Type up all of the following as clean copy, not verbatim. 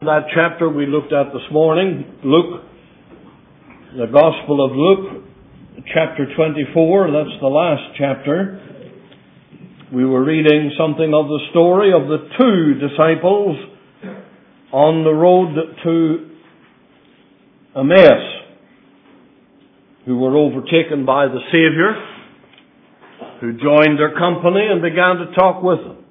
That chapter we looked at this morning, Luke, the Gospel of Luke, chapter 24, that's the last chapter. We were reading something of the story of the two disciples on the road to Emmaus, who were overtaken by the Saviour, who joined their company and began to talk with them.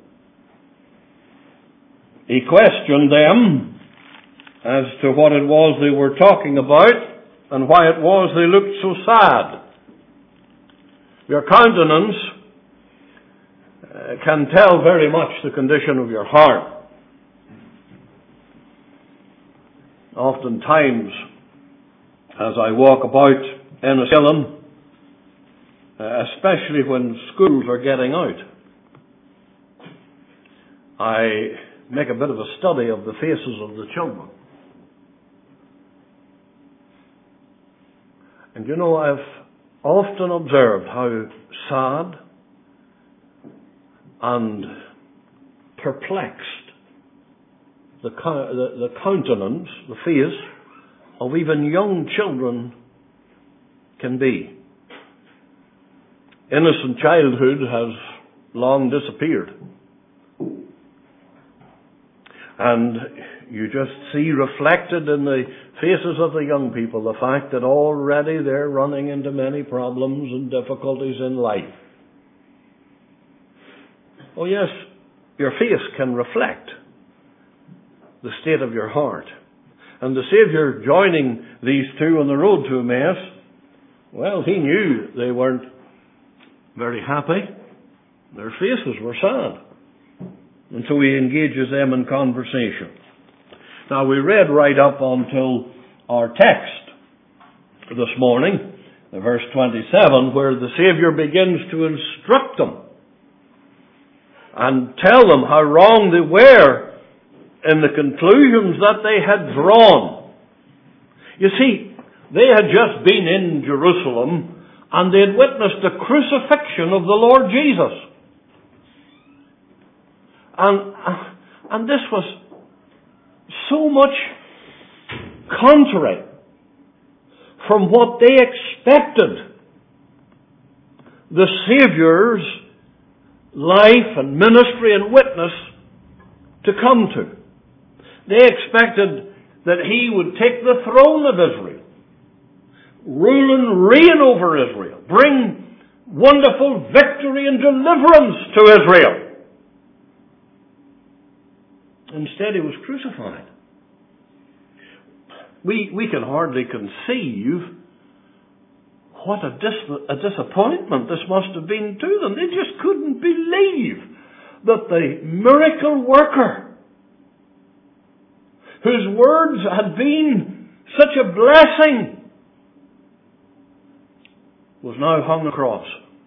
He questioned them as to what it was they were talking about and why it was they looked so sad. Your countenance can tell very much the condition of your heart. Oftentimes, as I walk about Enniskillen, especially when schools are getting out, I make a bit of a study of the faces of the children. And you know, I've often observed how sad and perplexed the countenance, the face of even young children can be. Innocent childhood has long disappeared. And you just see reflected in the faces of the young people the fact that already they're running into many problems and difficulties in life. Oh yes, your face can reflect the state of your heart. And the Saviour joining these two on the road to Emmaus, well, He knew they weren't very happy. Their faces were sad. And so He engages them in conversation. Now we read right up until our text this morning, verse 27, where the Saviour begins to instruct them and tell them how wrong they were in the conclusions that they had drawn. You see, they had just been in Jerusalem and they had witnessed the crucifixion of the Lord Jesus. And this was so much contrary from what they expected the Saviour's life and ministry and witness to come to. They expected that He would take the throne of Israel, rule and reign over Israel, bring wonderful victory and deliverance to Israel. Instead, He was crucified. We can hardly conceive what a disappointment this must have been to them. They just couldn't believe that the miracle worker, whose words had been such a blessing, was now hung on a cross.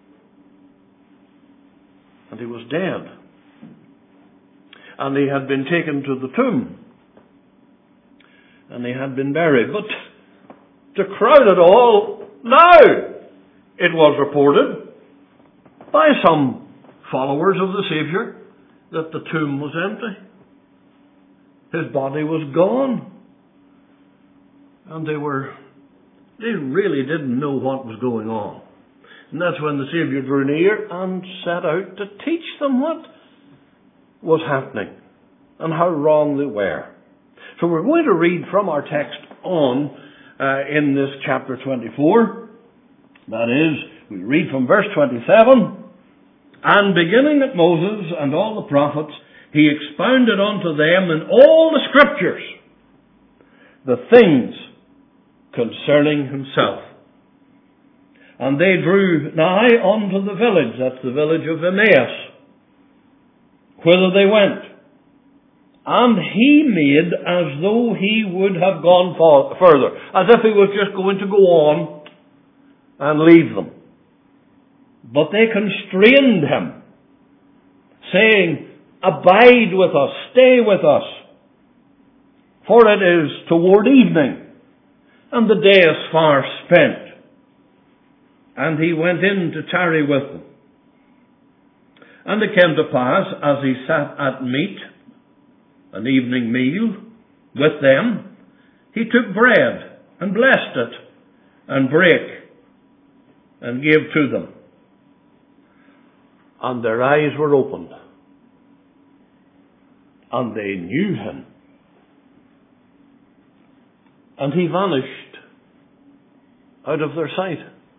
And He was dead. And He had been taken to the tomb. And He had been buried. But to crowd it all, now it was reported by some followers of the Saviour that the tomb was empty. His body was gone. And they really didn't know what was going on. And that's when the Saviour drew near and set out to teach them what was happening and how wrong they were. So we're going to read from our text on in this chapter 24. That is, we read from verse 27. And beginning at Moses and all the prophets, He expounded unto them in all the Scriptures the things concerning Himself. And they drew nigh unto the village, that's the village of Emmaus, whither they went. And He made as though He would have gone further, as if He was just going to go on and leave them. But they constrained Him, saying, Abide with us, stay with us, for it is toward evening, and the day is far spent. And He went in to tarry with them. And it came to pass, as He sat at meat, an evening meal, with them, he took bread and blessed it and brake and gave to them. And their eyes were opened, and they knew him. And he vanished out of their sight.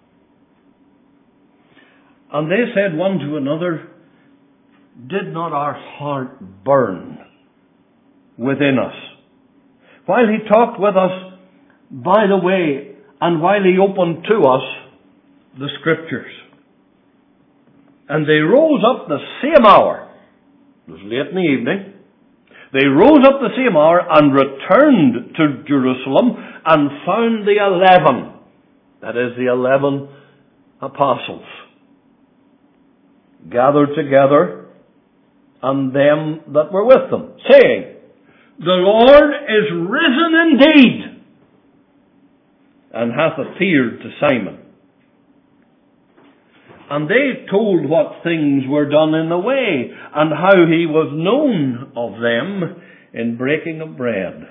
And they said one to another, did not our heart burn within us while he talked with us by the way, and while he opened to us the Scriptures? And they rose up the same hour. It was late in the evening. They rose up the same hour and returned to Jerusalem and found the 11. That is, the 11 apostles gathered together, and them that were with them, saying, the Lord is risen indeed, and hath appeared to Simon. And they told what things were done in the way, and how he was known of them in breaking of bread.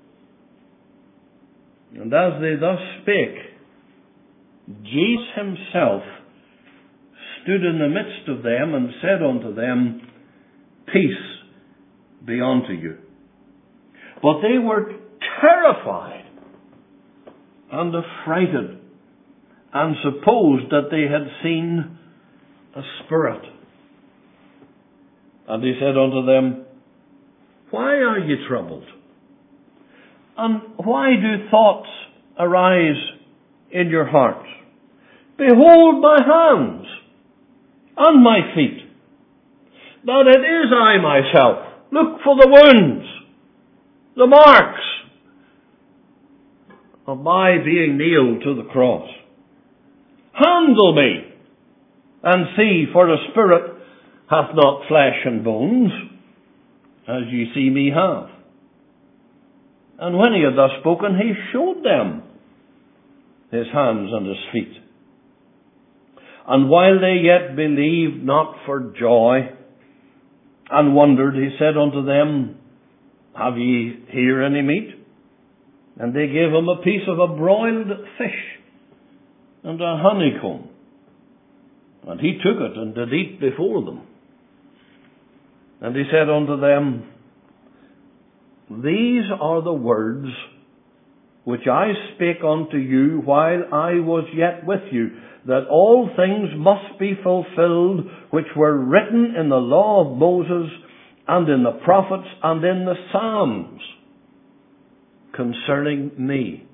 And as they thus spake, Jesus himself stood in the midst of them, and said unto them, peace be unto you. But they were terrified and affrighted, and supposed that they had seen a spirit. And he said unto them, why are ye troubled? And why do thoughts arise in your hearts? Behold my hands and my feet, that it is I myself. Look for the wounds, the marks of my being nailed to the cross. Handle me, and see, for the spirit hath not flesh and bones, as ye see me have. And when he had thus spoken, he showed them his hands and his feet. And while they yet believed not for joy, and wondered, he said unto them, have ye here any meat? And they gave him a piece of a broiled fish, and a honeycomb. And he took it, and did eat before them. And he said unto them, these are the words which I spake unto you while I was yet with you, that all things must be fulfilled which were written in the law of Moses, and in the prophets, and in the Psalms, concerning me.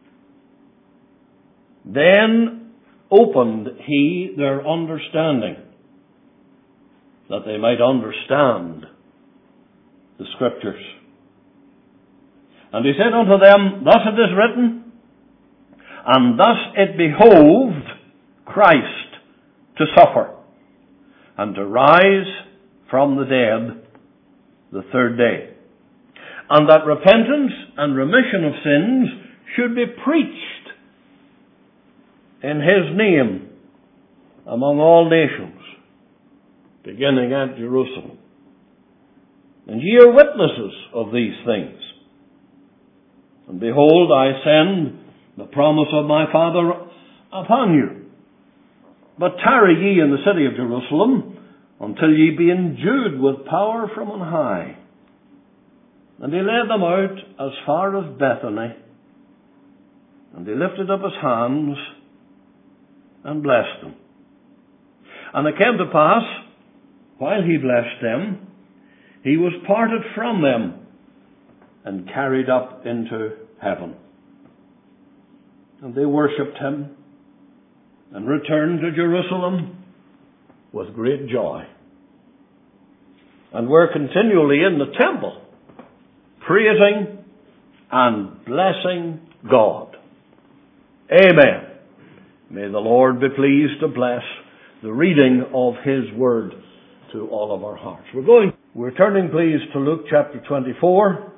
Then opened he their understanding, that they might understand the Scriptures. And he said unto them, thus it is written, and thus it behoved Christ to suffer, and to rise from the dead the third day, and that repentance and remission of sins should be preached in his name among all nations, beginning at Jerusalem. And ye are witnesses of these things. And behold, I send the promise of my Father upon you. But tarry ye in the city of Jerusalem until ye be endued with power from on high. And he led them out as far as Bethany, and he lifted up his hands and blessed them. And it came to pass, while he blessed them, he was parted from them and carried up into heaven. And they worshipped him and returned to Jerusalem with great joy, and were continually in the temple, praising and blessing God. Amen. May the Lord be pleased to bless the reading of his word to all of our hearts. We're turning please to Luke chapter 24.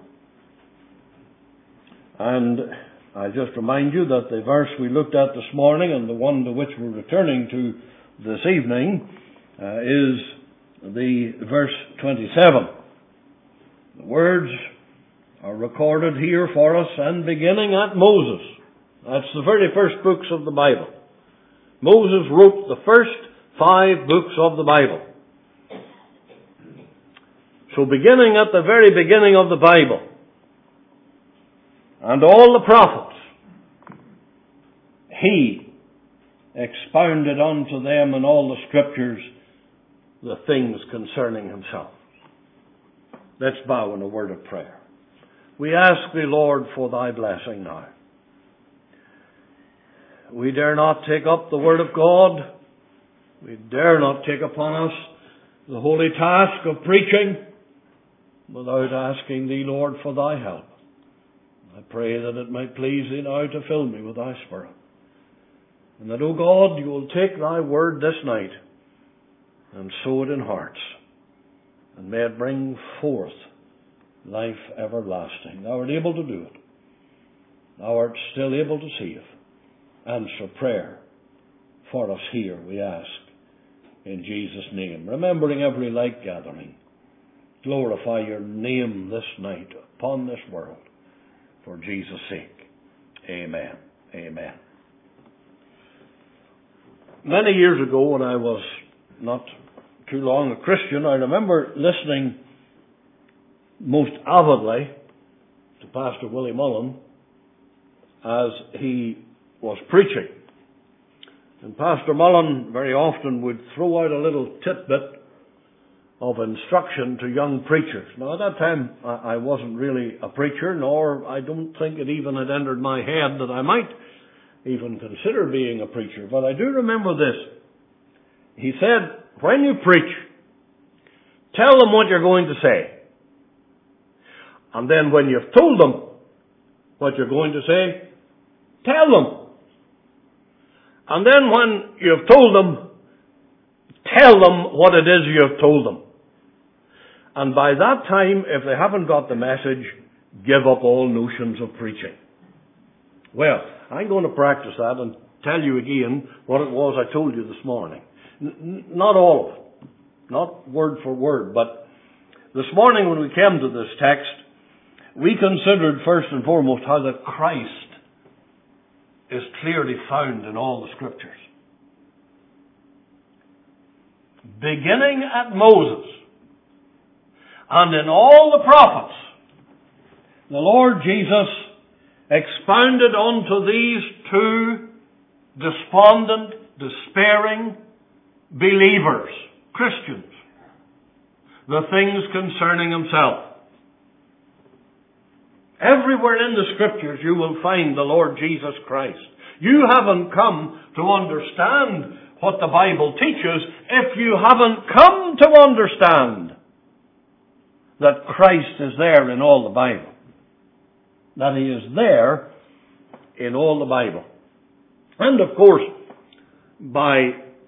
And I just remind you that the verse we looked at this morning, and the one to which we're returning to this evening, is the verse 27. The words are recorded here for us, and beginning at Moses. That's the very first books of the Bible. Moses wrote the first 5 books of the Bible. So beginning at the very beginning of the Bible, and all the prophets, he expounded unto them in all the Scriptures the things concerning himself. Let's bow in a word of prayer. We ask thee, Lord, for thy blessing now. We dare not take up the Word of God. We dare not take upon us the holy task of preaching without asking thee, Lord, for thy help. I pray that it might please thee now to fill me with thy Spirit. And that, O God, you will take thy word this night and sow it in hearts. And may it bring forth life everlasting. Thou art able to do it. Thou art still able to save. Answer prayer for us here, we ask, in Jesus' name. Remembering every like gathering, glorify your name this night upon this world, for Jesus' sake. Amen. Amen. Many years ago, when I was not too long a Christian, I remember listening most avidly to Pastor Willie Mullen as he was preaching. And Pastor Mullen very often would throw out a little tidbit of instruction to young preachers. Now, at that time, I wasn't really a preacher, nor I don't think it even had entered my head that I might even consider being a preacher. But I do remember this. He said, when you preach, tell them what you're going to say. And then when you've told them what you're going to say, tell them. And then when you've told them, tell them what it is you have told them. And by that time, if they haven't got the message, give up all notions of preaching. Well, I'm going to practice that and tell you again what it was I told you this morning. Not all of it. Not word for word. But this morning when we came to this text, we considered first and foremost how that Christ is clearly found in all the Scriptures. Beginning at Moses and in all the prophets, the Lord Jesus expounded unto these 2 despondent, despairing believers, Christians, the things concerning himself. Everywhere in the Scriptures you will find the Lord Jesus Christ. You haven't come to understand what the Bible teaches if you haven't come to understand that Christ is there in all the Bible. That He is there in all the Bible. And of course, by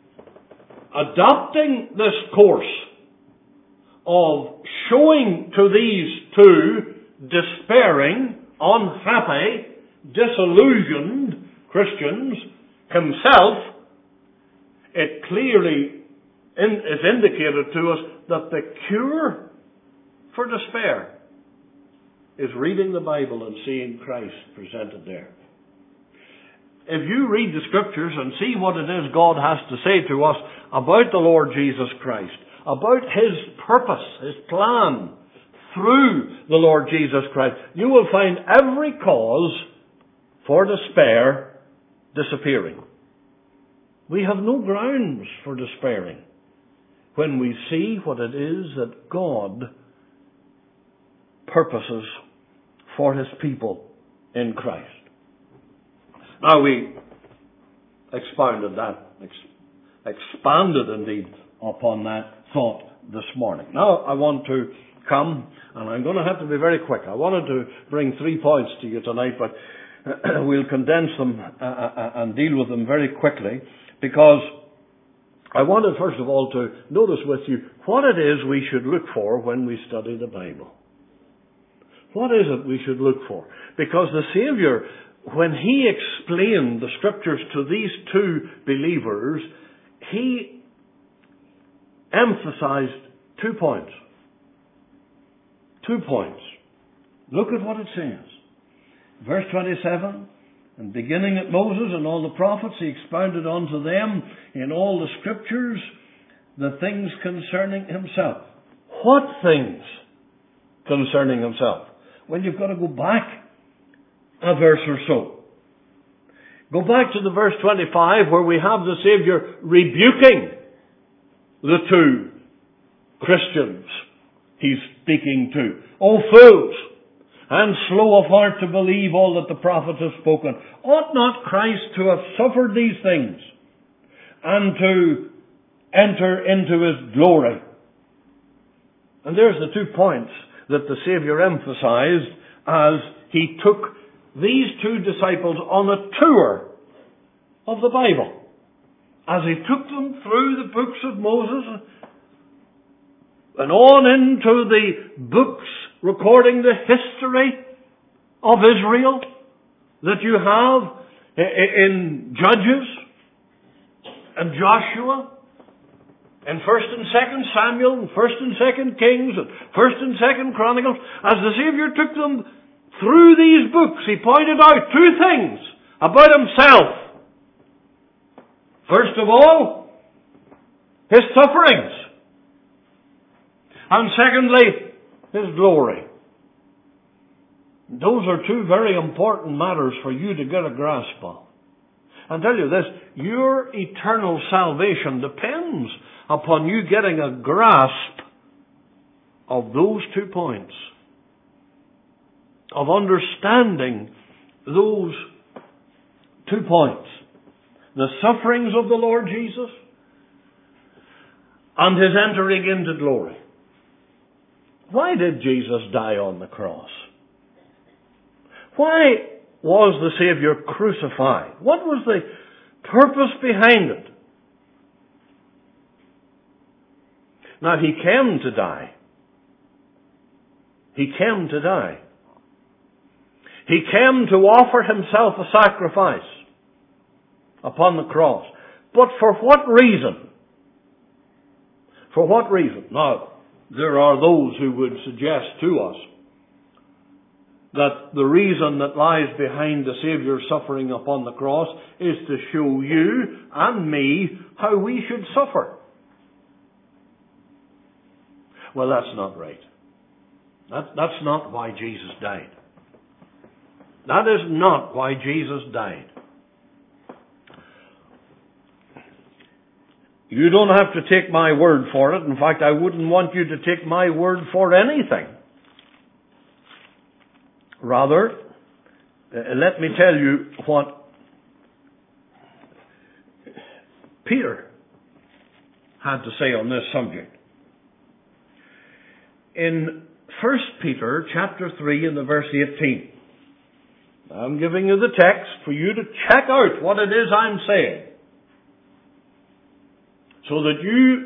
adopting this course of showing to these 2 despairing, unhappy, disillusioned Christians himself, it clearly is indicated to us that the cure for despair is reading the Bible and seeing Christ presented there. If you read the Scriptures and see what it is God has to say to us about the Lord Jesus Christ, about His purpose, His plan, through the Lord Jesus Christ, you will find every cause for despair disappearing. We have no grounds for despairing when we see what it is that God purposes for His people in Christ. Now we expounded that, expanded indeed upon that thought this morning. Now I want to come, and I'm going to have to be very quick. I wanted to bring 3 points to you tonight, but we'll condense them and deal with them very quickly, because I wanted first of all to notice with you what it is we should look for when we study the Bible. What is it we should look for? Because the Savior, when He explained the Scriptures to these 2 believers, He emphasized 2 points. 2 points. Look at what it says. Verse 27, and beginning at Moses and all the prophets, he expounded unto them in all the scriptures the things concerning himself. What things concerning himself? Well, you've got to go back a verse or so. Go back to the verse 25 where we have the Saviour rebuking the two Christians he's speaking to. O fools, and slow of heart to believe all that the prophets have spoken. Ought not Christ to have suffered these things and to enter into his glory? And there's the 2 points that the Saviour emphasized as he took these 2 disciples on a tour of the Bible. As he took them through the books of Moses and on into the books recording the history of Israel that you have in Judges and Joshua and 1st and 2nd Samuel and 1st and 2nd Kings and 1st and 2nd Chronicles. As the Saviour took them through these books, he pointed out 2 things about himself. First of all, his sufferings. And secondly, his glory. Those are 2 very important matters for you to get a grasp of. I'll tell you this, your eternal salvation depends upon you getting a grasp of those 2 points. Of understanding those 2 points. The sufferings of the Lord Jesus and his entering into glory. Why did Jesus die on the cross? Why was the Saviour crucified? What was the purpose behind it? Now, he came to die. He came to die. He came to offer himself a sacrifice upon the cross. But for what reason? For what reason? Now, there are those who would suggest to us that the reason that lies behind the Saviour's suffering upon the cross is to show you and me how we should suffer. Well, that's not right. That's not why Jesus died. That is not why Jesus died. You don't have to take my word for it. In fact, I wouldn't want you to take my word for anything. Rather, let me tell you what Peter had to say on this subject. In 1 Peter chapter 3 and the verse 18, I'm giving you the text for you to check out what it is I'm saying, so that you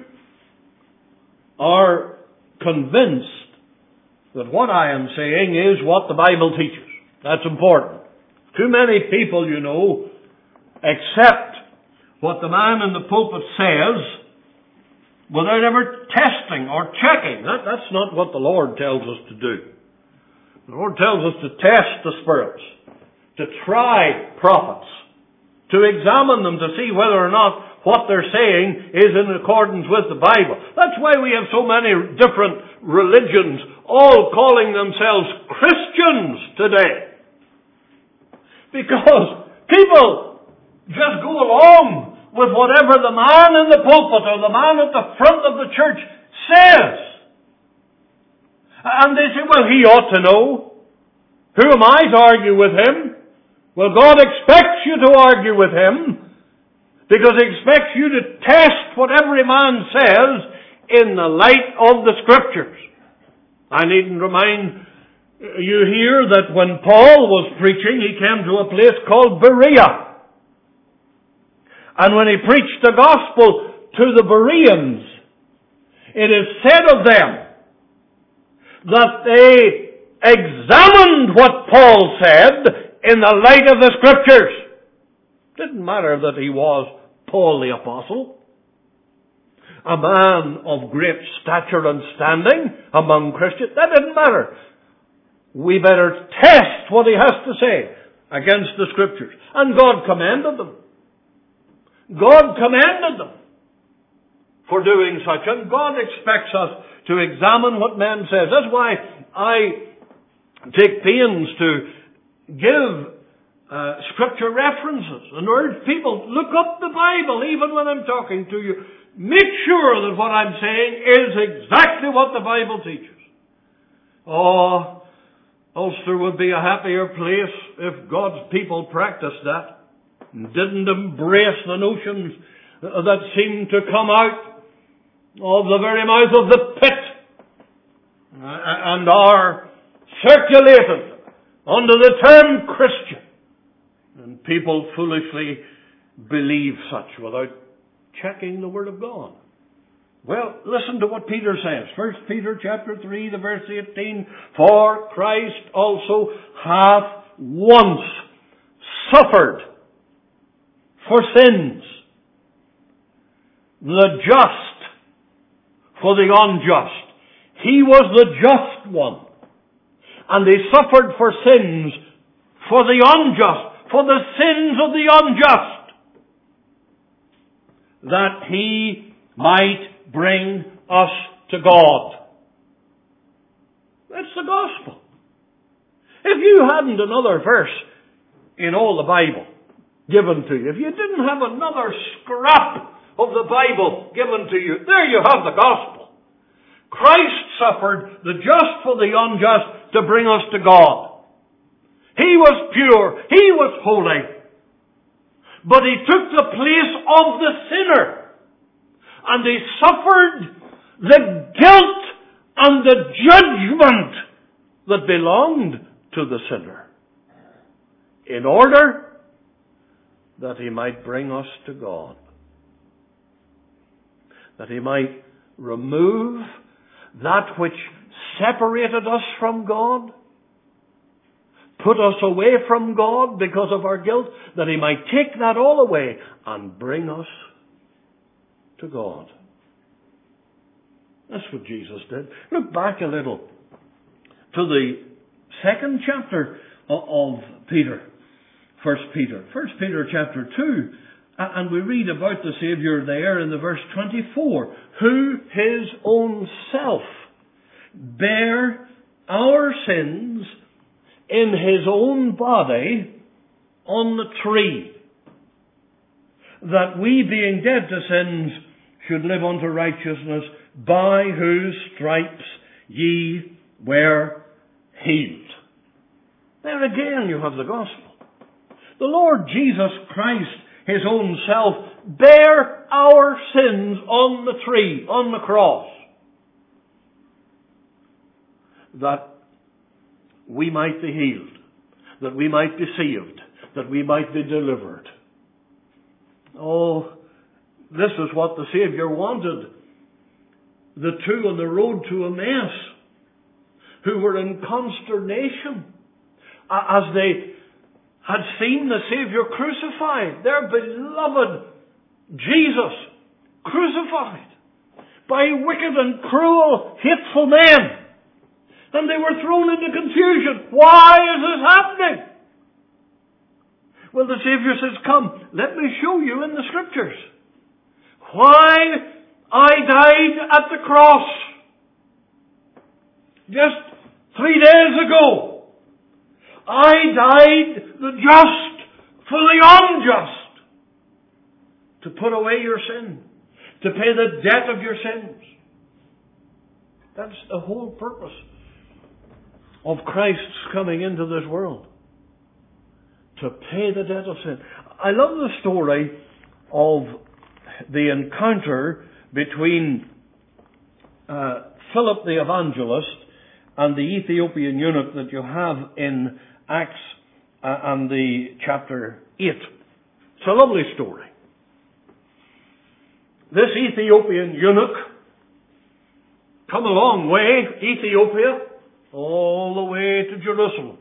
are convinced that what I am saying is what the Bible teaches. That's important. Too many people, you know, accept what the man in the pulpit says without ever testing or checking. That's not what the Lord tells us to do. The Lord tells us to test the spirits, to try prophets, to examine them to see whether or not what they're saying is in accordance with the Bible. That's why we have so many different religions, all calling themselves Christians today. Because people just go along with whatever the man in the pulpit or the man at the front of the church says. And they say, well, he ought to know. Who am I to argue with him? Well, God expects you to argue with him, because he expects you to test what every man says in the light of the Scriptures. I needn't remind you here that when Paul was preaching, he came to a place called Berea. And when he preached the gospel to the Bereans, it is said of them that they examined what Paul said in the light of the Scriptures. Didn't matter that he was Paul the Apostle, a man of great stature and standing among Christians. That didn't matter. we better test what he has to say against the Scriptures. And God commanded them. God commanded them for doing such. And God expects us to examine what man says. That's why I take pains to give Scripture references and urge people, look up the Bible even when I'm talking to you. Make sure that what I'm saying is exactly what the Bible teaches. Oh, Ulster would be a happier place if God's people practiced that and didn't embrace the notions that seem to come out of the very mouth of the pit and are circulated under the term Christian. And people foolishly believe such without checking the Word of God. Well, listen to what Peter says. 1 Peter chapter 3, the verse 18. For Christ also hath once suffered for sins, the just for the unjust. He was the just one. And he suffered for sins for the unjust, for the sins of the unjust, that he might bring us to God. That's the gospel. If you hadn't another verse in all the Bible given to you, if you didn't have another scrap of the Bible given to you, there you have the gospel. Christ suffered, the just for the unjust, to bring us to God. He was pure, he was holy, but he took the place of the sinner. And he suffered the guilt and the judgment that belonged to the sinner, in order that he might bring us to God. That he might remove that which separated us from God, put us away from God because of our guilt, that he might take that all away and bring us to God. That's what Jesus did. Look back a little to the second chapter of Peter. 1 Peter chapter 2. And we read about the Saviour there in the verse 24. Who his own self bare our sins in his own body on the tree, that we, being dead to sins, should live unto righteousness, by whose stripes ye were healed. There again you have the gospel. The Lord Jesus Christ, his own self, bare our sins on the tree, on the cross, that we might be healed, that we might be saved, that we might be delivered. Oh, this is what the Saviour wanted. The two on the road to Emmaus, who were in consternation as they had seen the Saviour crucified, their beloved Jesus crucified by wicked and cruel, hateful men. And they were thrown into confusion. Why is this happening? Well, the Saviour says, come, let me show you in the Scriptures why I died at the cross just 3 days ago. I died the just for the unjust, to put away your sin, to pay the debt of your sins. That's the whole purpose of Christ's coming into this world, to pay the debt of sin. I love the story of the encounter between Philip the evangelist and the Ethiopian eunuch that you have in Acts and the chapter 8. It's a lovely story. This Ethiopian eunuch come a long way, Ethiopia, all the way to Jerusalem.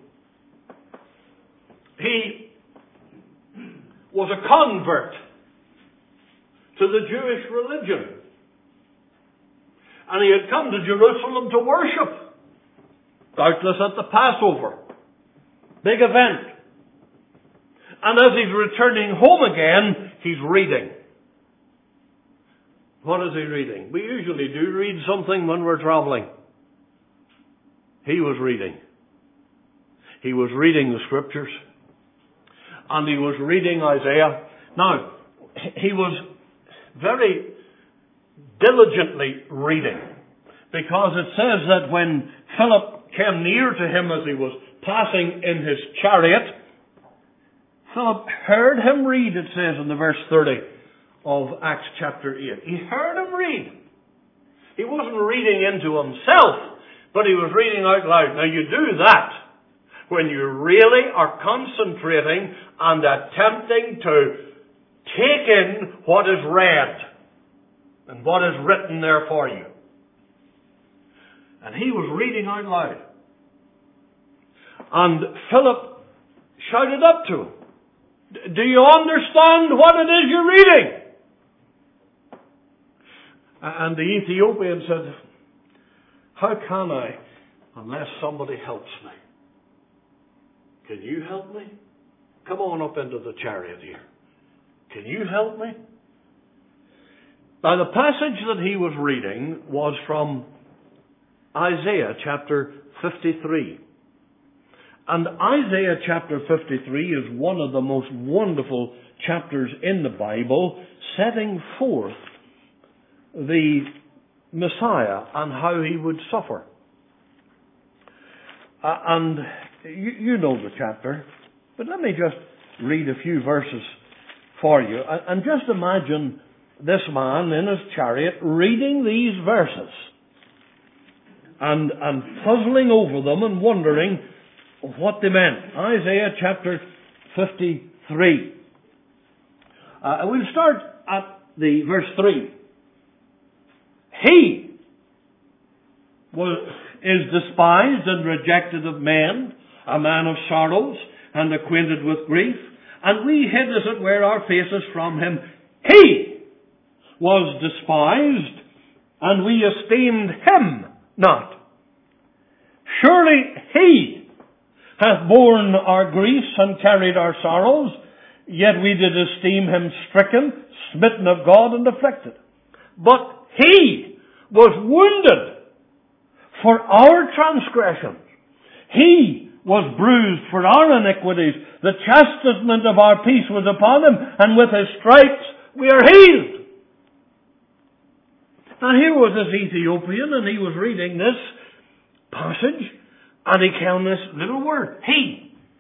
He was a convert to the Jewish religion. And he had come to Jerusalem to worship. doubtless at the Passover. Big event. And as he's returning home again, he's reading. What is he reading? We usually do read something when we're traveling. He was reading. He was reading the Scriptures. And he was reading Isaiah. Now, he was very diligently reading. Because it says that when Philip came near to him as he was passing in his chariot, Philip heard him read, it says in the verse 30 of Acts chapter 8. He heard him read. He wasn't reading into himself, but he was reading out loud. Now you do that when you really are concentrating and attempting to take in what is read and what is written there for you. And he was reading out loud. And Philip shouted up to him, "Do you understand what it is you're reading?" And the Ethiopian said, "How can I unless somebody helps me?" Can you help me? Come on up into the chariot here. Can you help me? Now the passage that he was reading was from Isaiah chapter 53. And Isaiah chapter 53 is one of the most wonderful chapters in the Bible, setting forth the Messiah and how he would suffer. And you know the chapter, but let me just read a few verses for you. And just imagine this man in his chariot reading these verses and puzzling over them and wondering what they meant. Isaiah chapter 53. We'll start at the verse 3. He is despised and rejected of men, a man of sorrows and acquainted with grief, and we hid, as it were, our faces from him. He was despised, and we esteemed him not. Surely he hath borne our griefs and carried our sorrows, yet we did esteem him stricken, smitten of God, and afflicted. But he was wounded for our transgressions. He was bruised for our iniquities. The chastisement of our peace was upon him, and with his stripes we are healed. Now here was this Ethiopian, and he was reading this passage, and he came this little word. He.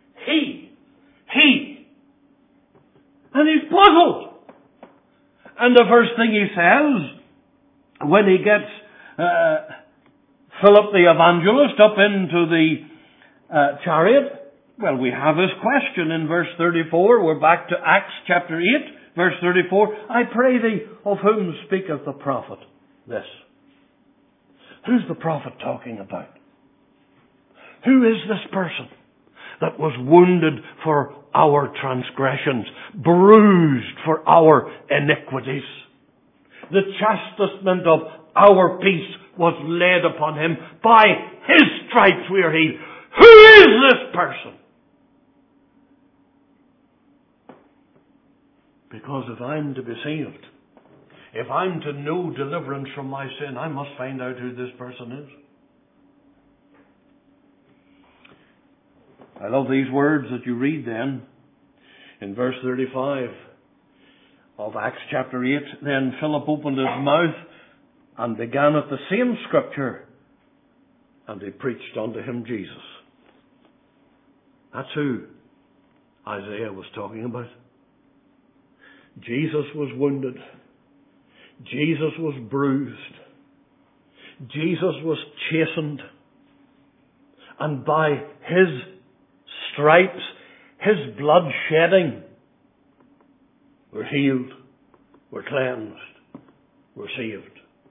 And he's puzzled. And the first thing he says, when he gets Philip the evangelist up into the chariot, well, we have his question in verse 34. We're back to Acts chapter 8, verse 34. I pray thee, of whom speaketh the prophet this? Who's the prophet talking about? Who is this person that was wounded for our transgressions, bruised for our iniquities? The chastisement of our peace was laid upon him. By his stripes we are healed. Who is this person? Because if I'm to be saved, if I'm to know deliverance from my sin, I must find out who this person is. I love these words that you read then in verse 35 of Acts chapter 8. Then Philip opened his mouth and began at the same scripture, and he preached unto him Jesus. That's who Isaiah was talking about. Jesus was wounded. Jesus was bruised. Jesus was chastened. And by his stripes, his blood shedding, we're healed, we're cleansed, we're saved.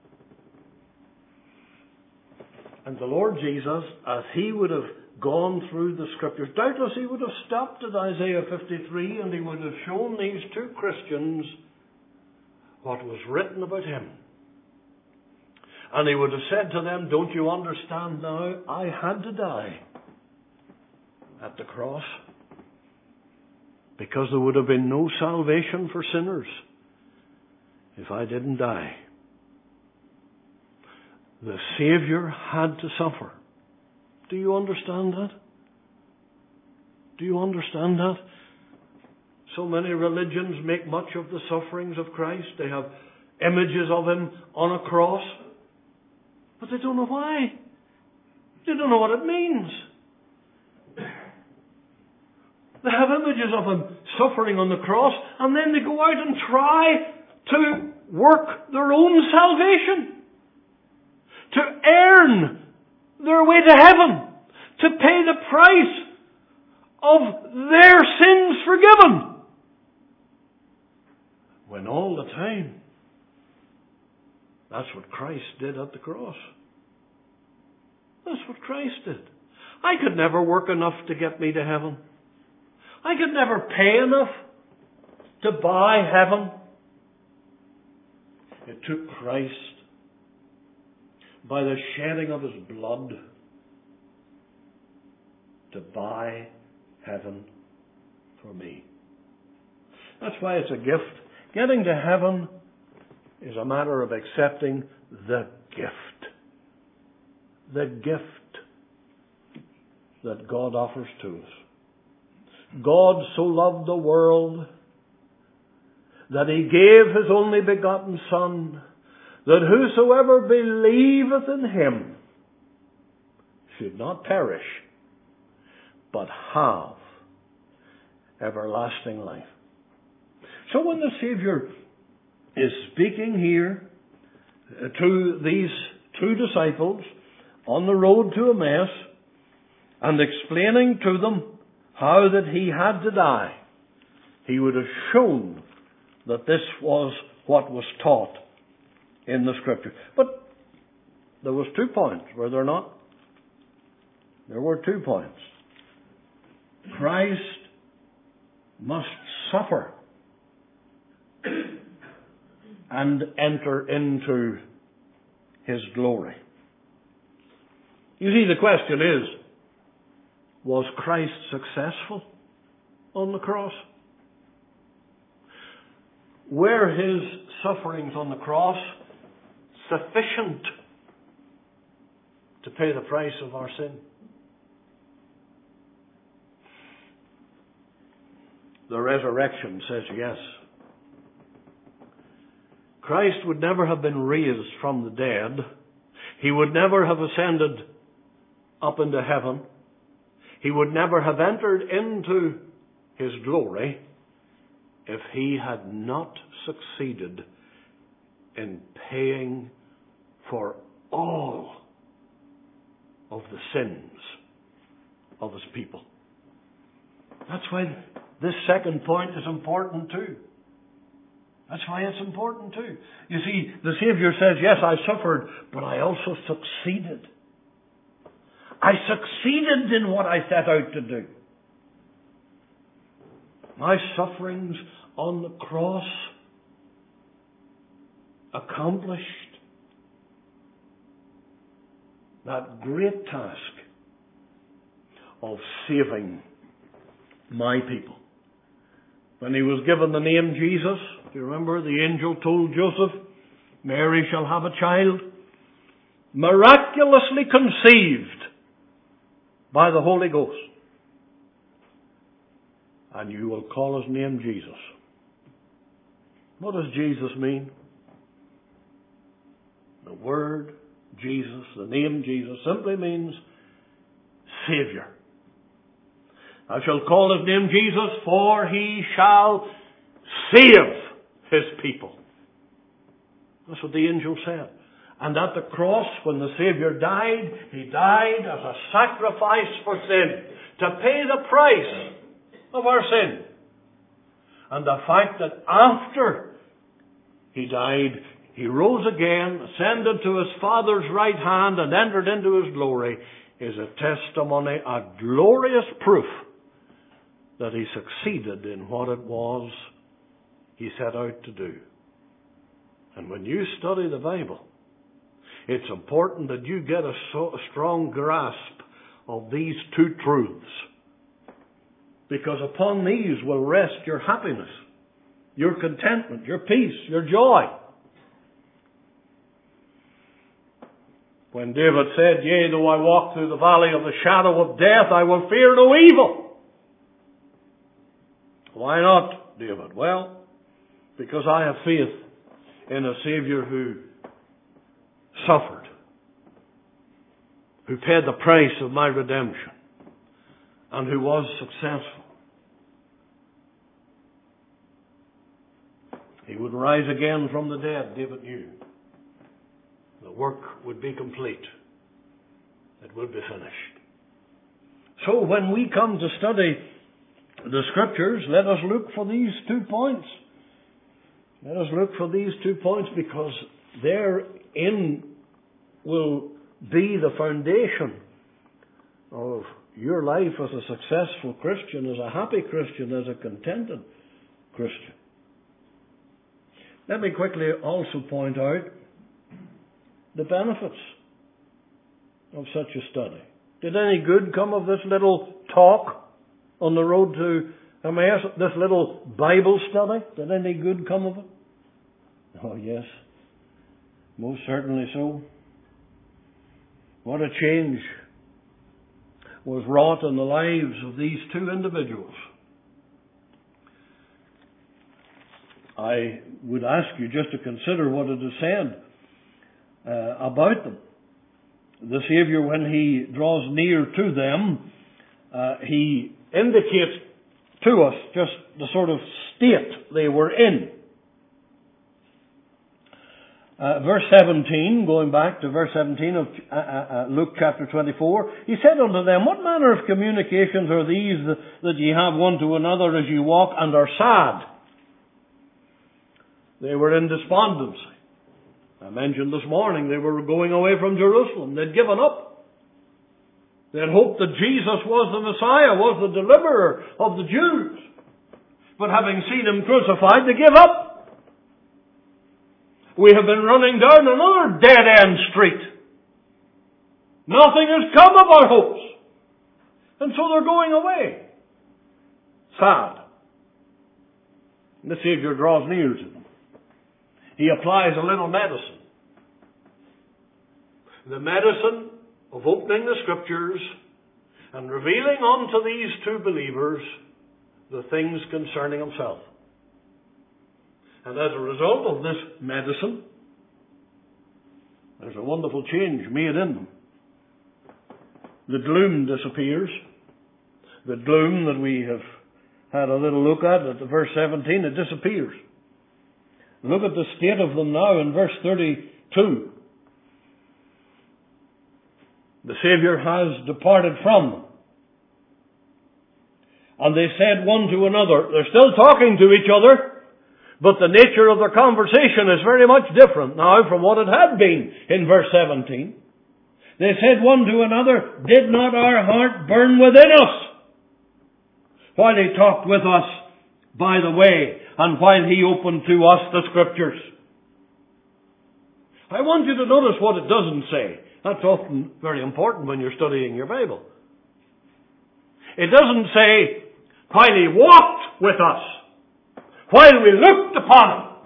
And the Lord Jesus, as he would have gone through the scriptures, doubtless he would have stopped at Isaiah 53 and he would have shown these two Christians what was written about him. And He would have said to them, don't you understand now? I had to die at the cross, because there would have been no salvation for sinners if I didn't die. The Saviour had to suffer. Do you understand that? Do you understand that? So many religions make much of the sufferings of Christ. They have images of Him on a cross. But they don't know why. They don't know what it means. They have images of Him suffering on the cross, and then they go out and try to work their own salvation, to earn their way to heaven, to pay the price of their sins forgiven. When all the time, that's what Christ did at the cross. That's what Christ did. I could never work enough to get me to heaven. I could never pay enough to buy heaven. It took Christ, by the shedding of His blood, to buy heaven for me. That's why it's a gift. Getting to heaven is a matter of accepting the gift. The gift that God offers to us. God so loved the world that He gave His only begotten Son, that whosoever believeth in Him should not perish, but have everlasting life. So when the Saviour is speaking here to these two disciples on the road to Emmaus and explaining to them how that He had to die, He would have shown that this was what was taught in the Scripture. But there was 2 points, were there not? There were 2 points. Christ must suffer and enter into His glory. You see, the question is, was Christ successful on the cross? Were His sufferings on the cross sufficient to pay the price of our sin? The resurrection says yes. Christ would never have been raised from the dead. He would never have ascended up into heaven. He would never have entered into His glory if He had not succeeded in paying for all of the sins of His people. That's why this second point is important too. That's why it's important too. You see, the Saviour says, yes, I suffered, but I also succeeded. I succeeded in what I set out to do. My sufferings on the cross accomplished that great task of saving my people. When He was given the name Jesus, do you remember the angel told Joseph, Mary shall have a child, miraculously conceived by the Holy Ghost. And you will call His name Jesus. What does Jesus mean? The word Jesus, the name Jesus, simply means Saviour. I shall call His name Jesus, for He shall save His people. That's what the angel said. And at the cross, when the Saviour died, He died as a sacrifice for sin, to pay the price of our sin. And the fact that after He died, He rose again, ascended to His Father's right hand, and entered into His glory, is a testimony, a glorious proof that He succeeded in what it was He set out to do. And when you study the Bible, It's important that you get a strong grasp of these two truths, because upon these will rest your happiness, your contentment, your peace, your joy. When David said, "Yea, though I walk through the valley of the shadow of death, I will fear no evil." Why not, David? Well, because I have faith in a Savior who suffered, who paid the price of my redemption, and who was successful. He would rise again from the dead, David knew. The work would be complete. It would be finished. So when we come to study the Scriptures, let us look for these 2 points. Let us look for these 2 points, because therein will be the foundation of your life as a successful Christian, as a happy Christian, as a contented Christian. Let me quickly also point out the benefits of such a study. Did any good come of this little talk on the road to Emmaus, this little Bible study? Did any good come of it? Oh yes, most certainly so. What a change was wrought in the lives of these two individuals. I would ask you just to consider what it is said about them. The Savior, when He draws near to them, He indicates to us just the sort of state they were in. Verse 17, going back to verse 17 of Luke chapter 24, He said unto them, What manner of communications are these that ye have one to another as ye walk and are sad? They were in despondency. I mentioned this morning they were going away from Jerusalem. They'd given up. They'd hoped that Jesus was the Messiah, was the deliverer of the Jews. But having seen Him crucified, they give up. We have been running down another dead-end street. Nothing has come of our hopes. And so they're going away. Sad. And the Savior draws near to them. He applies a little medicine. The medicine of opening the Scriptures and revealing unto these two believers the things concerning Himself. And as a result of this medicine, there's a wonderful change made in them. The gloom disappears. The gloom that we have had a little look at verse 17, it disappears. Look at the state of them now in verse 32. The Savior has departed from them. And they said one to another, they're still talking to each other, but the nature of their conversation is very much different now from what it had been in verse 17. They said one to another, Did not our heart burn within us while He talked with us by the way, and while He opened to us the Scriptures? I want you to notice what it doesn't say. That's often very important when you're studying your Bible. It doesn't say, while He walked with us, while we looked upon Him.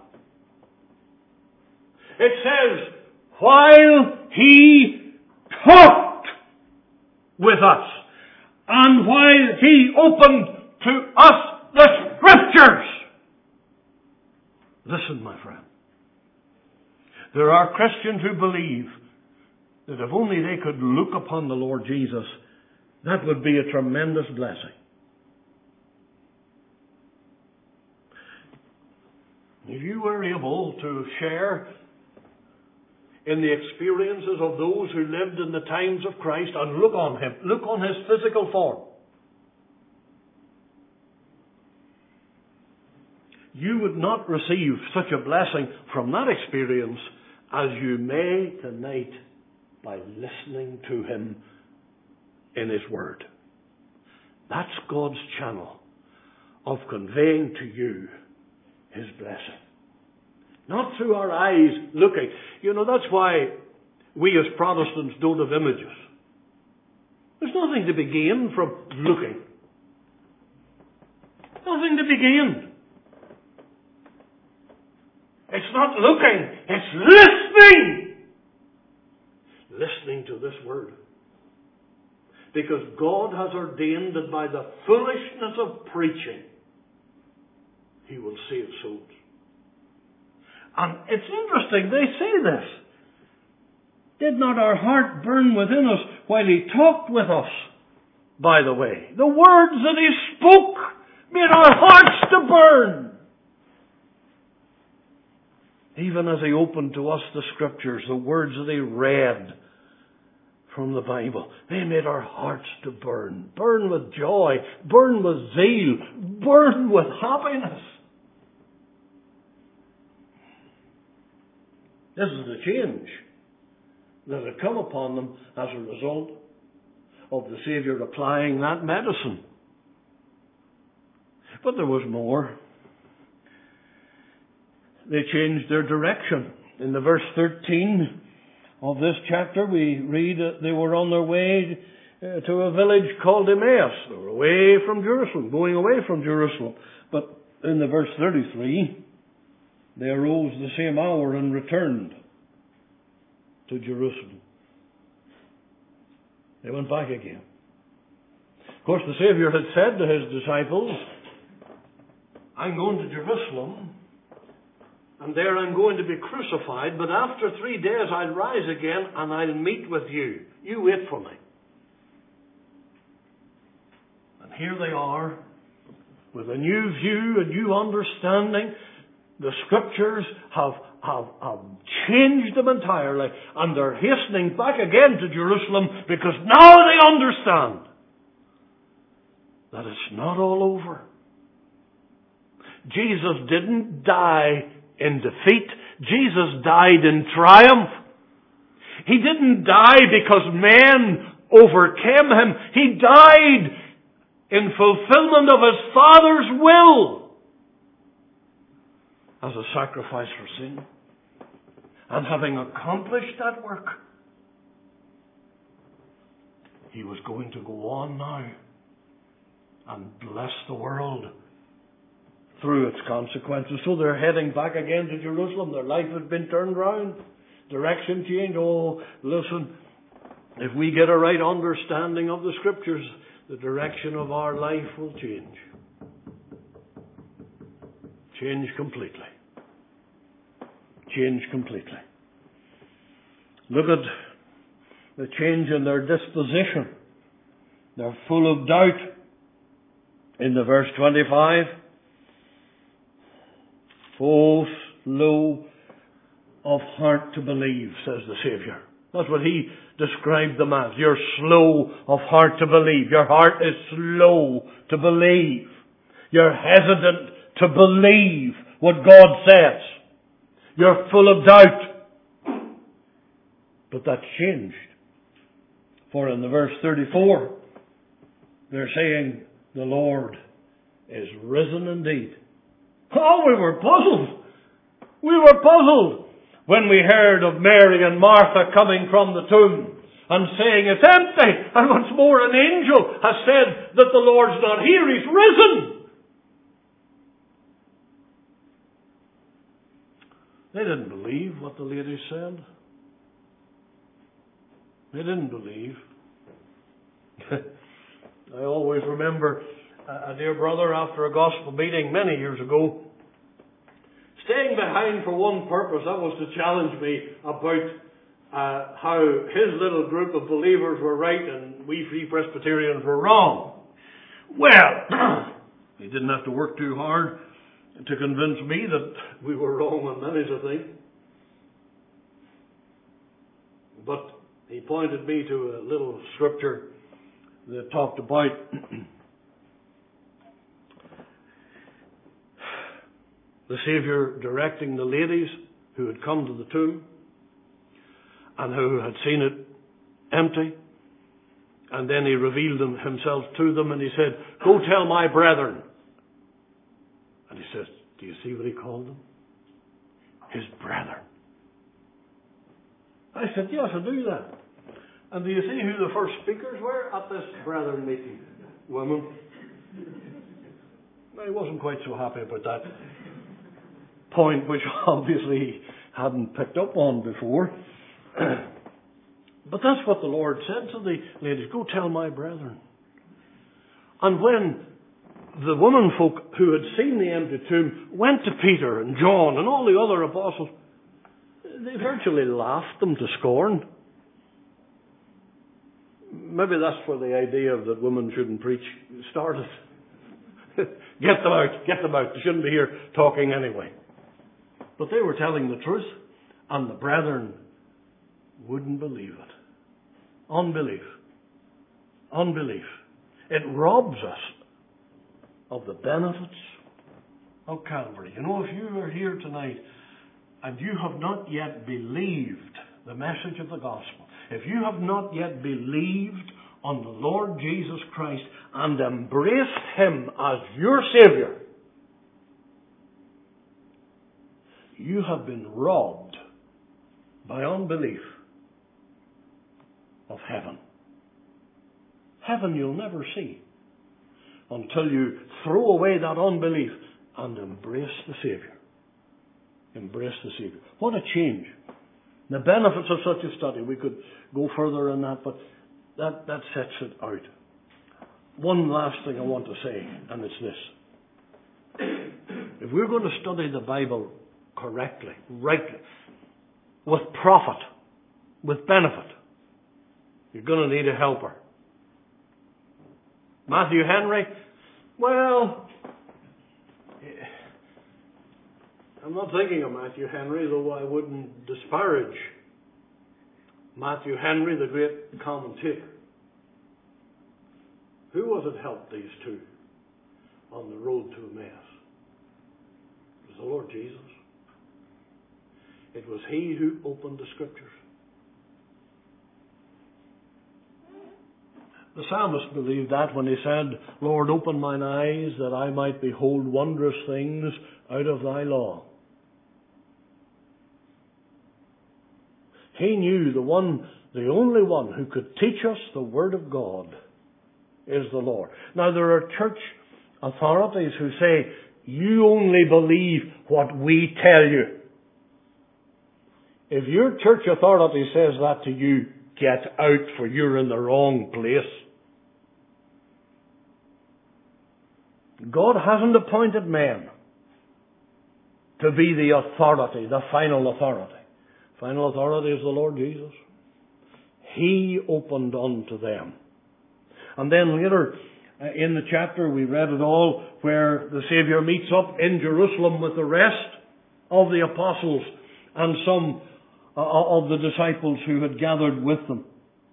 It says, while He talked with us, and while He opened to us the Scriptures. Listen, my friend. There are Christians who believe that if only they could look upon the Lord Jesus, that would be a tremendous blessing. If you were able to share in the experiences of those who lived in the times of Christ and look on Him, look on His physical form, you would not receive such a blessing from that experience as you may tonight by listening to Him in His Word. That's God's channel of conveying to you His blessing. Not through our eyes looking. You know, that's why we as Protestants don't have images. There's nothing to be gained from looking. Nothing to be gained. It's not looking, it's listening. Listening to this word. Because God has ordained that by the foolishness of preaching, He will save souls. And it's interesting, they say this. Did not our heart burn within us while He talked with us? By the way, the words that He spoke made our hearts to burn. Even as He opened to us the Scriptures, the words that He read from the Bible, they made our hearts to burn. Burn with joy, burn with zeal, burn with happiness. This is the change that had come upon them as a result of the Saviour applying that medicine. But there was more. They changed their direction. In the verse 13 of this chapter, we read that they were on their way to a village called Emmaus. They were away from Jerusalem, going away from Jerusalem. But in the verse 33, they arose the same hour and returned to Jerusalem. They went back again. Of course, the Saviour had said to His disciples, I'm going to Jerusalem, and there I'm going to be crucified, but after 3 days I'll rise again and I'll meet with you. You wait for me. And here they are, with a new view, a new understanding. The Scriptures have changed them entirely, and they're hastening back again to Jerusalem because now they understand that it's not all over. Jesus didn't die in defeat. Jesus died in triumph. He didn't die because men overcame Him. He died in fulfillment of His Father's will as a sacrifice for sin. And having accomplished that work, He was going to go on now and bless the world through its consequences. So they're heading back again to Jerusalem. Their life has been turned round. Direction change. Oh, listen, if we get a right understanding of the Scriptures, the direction of our life will change. Change completely. Change completely. Look at the change in their disposition. They're full of doubt. In the verse 25, oh, slow of heart to believe, says the Saviour. That's what He described them as. You're slow of heart to believe. Your heart is slow to believe. You're hesitant to believe what God says. You're full of doubt. But that's changed. For in the verse 34, they're saying, the Lord is risen indeed. Oh, we were puzzled. We were puzzled when we heard of Mary and Martha coming from the tomb and saying it's empty. And once more an angel has said that the Lord's not here, He's risen. They didn't believe what the lady said. They didn't believe. I always remember a dear brother after a gospel meeting many years ago staying behind for one purpose. That was to challenge me about how his little group of believers were right and we Free Presbyterians were wrong. Well, he didn't have to work too hard to convince me that we were wrong on many a thing. But he pointed me to a little scripture that talked about the Saviour directing the ladies who had come to the tomb and who had seen it empty. And then He revealed Himself to them and He said, go tell my brethren. And He says, do you see what He called them? His brethren. I said, yes, I do that. And do you see who the first speakers were at this brethren meeting? Women. I wasn't quite so happy about that point, which obviously he hadn't picked up on before. But that's what the Lord said to the ladies. Go tell my brethren. And when the women folk who had seen the empty tomb went to Peter and John and all the other apostles, they virtually laughed them to scorn. Maybe that's where the idea of that women shouldn't preach started. Get them out, get them out. They shouldn't be here talking anyway. But they were telling the truth, and the brethren wouldn't believe it. Unbelief. Unbelief. It robs us of the benefits of Calvary. You know, if you are here tonight and you have not yet believed the message of the gospel, if you have not yet believed on the Lord Jesus Christ and embraced Him as your Saviour, you have been robbed by unbelief of heaven. Heaven you'll never see until you throw away that unbelief and embrace the Saviour. Embrace the Saviour. What a change. The benefits of such a study, we could go further in that, but that sets it out. One last thing I want to say, and it's this. If we're going to study the Bible correctly, rightly, with profit, with benefit, you're going to need a helper. Matthew Henry? Well, I'm not thinking of Matthew Henry, though I wouldn't disparage Matthew Henry, the great commentator. Who was it helped these two on the road to Emmaus? It was the Lord Jesus. It was He who opened the Scriptures. The psalmist believed that when he said, Lord, open mine eyes that I might behold wondrous things out of thy law. He knew the only one who could teach us the Word of God is the Lord. Now there are church authorities who say, you only believe what we tell you. If your church authority says that to you, get out, for you're in the wrong place. God hasn't appointed men to be the authority, the final authority. Final authority is the Lord Jesus. He opened unto them. And then later in the chapter we read it all, where the Saviour meets up in Jerusalem with the rest of the apostles and some of the disciples who had gathered with them.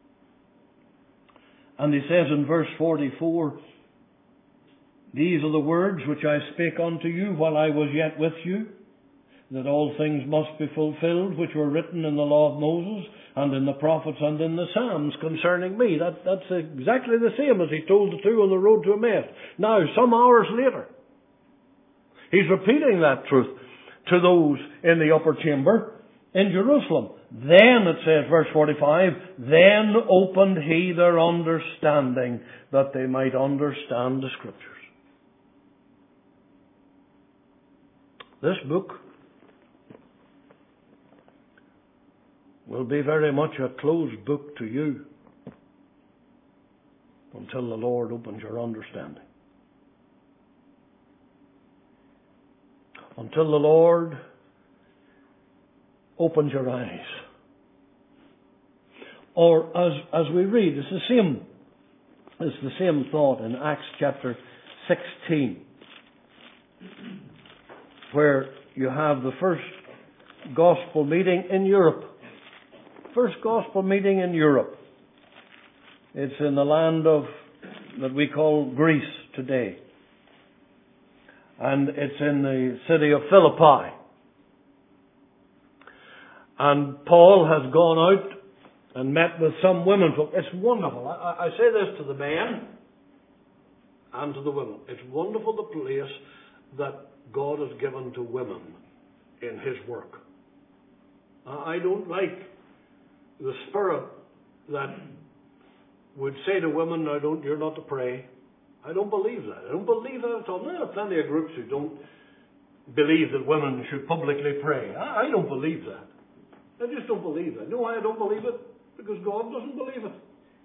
And he says in verse 44, these are the words which I spake unto you while I was yet with you, that all things must be fulfilled which were written in the law of Moses and in the prophets and in the Psalms concerning me. That's exactly the same as he told the two on the road to Emmaus. Now, some hours later, he's repeating that truth to those in the upper chamber in Jerusalem. Then, it says, verse 45, then opened he their understanding that they might understand the Scriptures. This book will be very much a closed book to you until the Lord opens your understanding. Until the Lord opens your eyes. Or as we read, it's the same thought in Acts chapter 16, where you have the first gospel meeting in Europe. First gospel meeting in Europe. It's in the land that we call Greece today. And it's in the city of Philippi. And Paul has gone out and met with some women. It's wonderful. I say this to the men and to the women. It's wonderful the place that God has given to women in His work. I don't like the spirit that would say to women, "Now you're not to pray." I don't believe that. I don't believe that at all. There are plenty of groups who don't believe that women should publicly pray. I don't believe that. I just don't believe that. You know why I don't believe it? Because God doesn't believe it.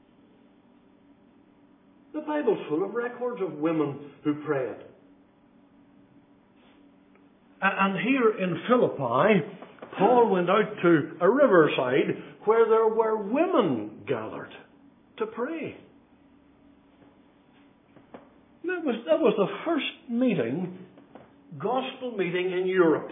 The Bible's full of records of women who prayed. And here in Philippi, Paul went out to a riverside where there were women gathered to pray. That was the first meeting, gospel meeting in Europe.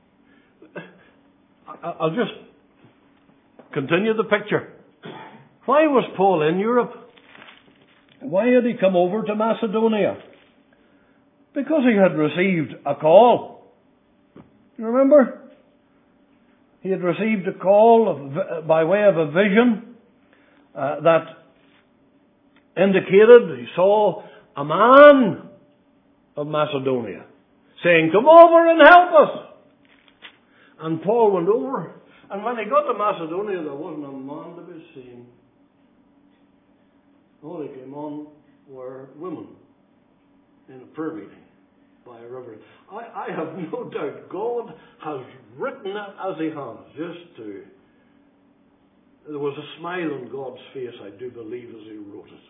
I'll just continue the picture. Why was Paul in Europe? Why had he come over to Macedonia? Because he had received a call. You remember? He had received a call by way of a vision that indicated he saw a man of Macedonia saying, "Come over and help us." And Paul went over. And when he got to Macedonia, there wasn't a man to be seen. All they came on were women in a prayer meeting by a river. I have no doubt God has written it as He has, just to... There was a smile on God's face, I do believe, as He wrote it.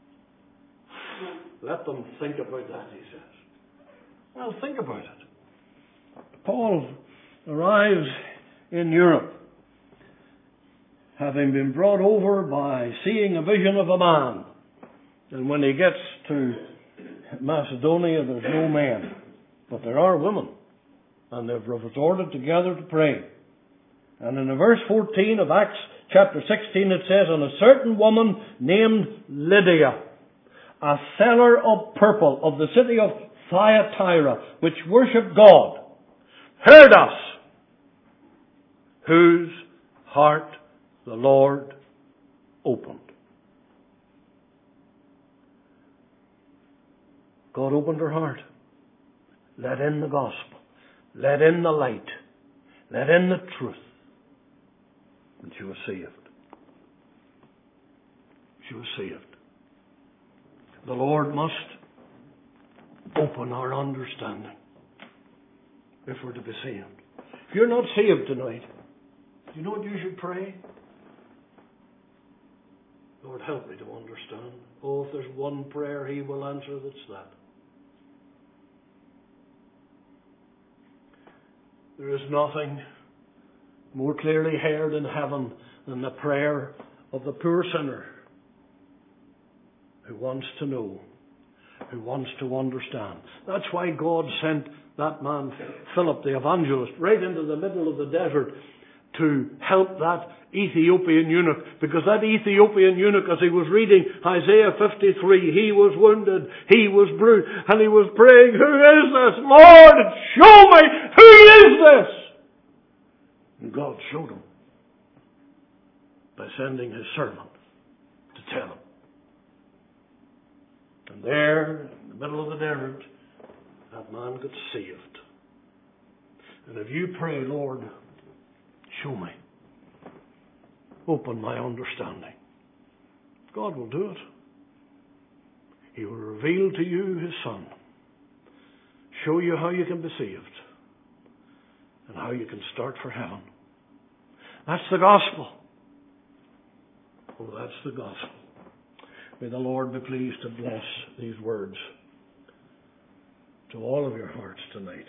Let them think about that, he says. Well, think about it. Paul arrives in Europe, having been brought over by seeing a vision of a man. And when he gets to Macedonia, there's no men, but there are women. And they've resorted together to pray. And in the verse 14 of Acts chapter 16 it says, "And a certain woman named Lydia, a seller of purple of the city of Thyatira, which worshipped God, heard us, whose heart the Lord opened." God opened her heart. Let in the gospel. Let in the light. Let in the truth. And she was saved. She was saved. The Lord must open our understanding if we're to be saved. If you're not saved tonight, do you know what you should pray? Lord, help me to understand. Oh, if there's one prayer He will answer, that's that. There is nothing more clearly heard in heaven than the prayer of the poor sinner who wants to know, who wants to understand. That's why God sent that man, Philip the evangelist, right into the middle of the desert to help that Ethiopian eunuch. Because that Ethiopian eunuch, as he was reading Isaiah 53, he was wounded, he was bruised, and he was praying, "Who is this? Lord, show me, who is this?" And God showed him by sending His servant to tell him. And there, in the middle of the desert, that man got saved. And if you pray, "Lord, show me, open my understanding," God will do it. He will reveal to you His Son, show you how you can be saved, and how you can start for heaven. That's the gospel. Oh, that's the gospel. May the Lord be pleased to bless these words to all of your hearts tonight.